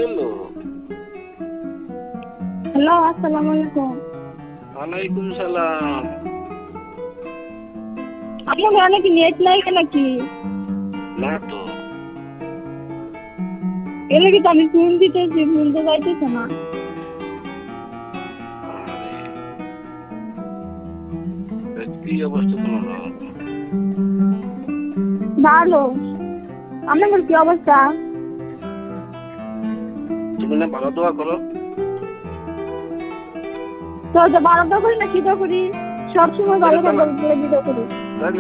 হলো? হ্যালো, আসসালামু আলাইকুম। ওয়ালাইকুম সালাম। আপনার অনেক নেট নাই নাকি? না তো। এলে কি আমি ফোন দিতেছি, ফোন তো যাইতেছে না। আরে কি অবস্থা তোমার? ভালো। আপনাদের কি অবস্থা? তুমি না ভালো দোয়া করো? তো ভালো তো করি না, কি তো করি, সবসময় ভালো কথা বলে দিতে করি।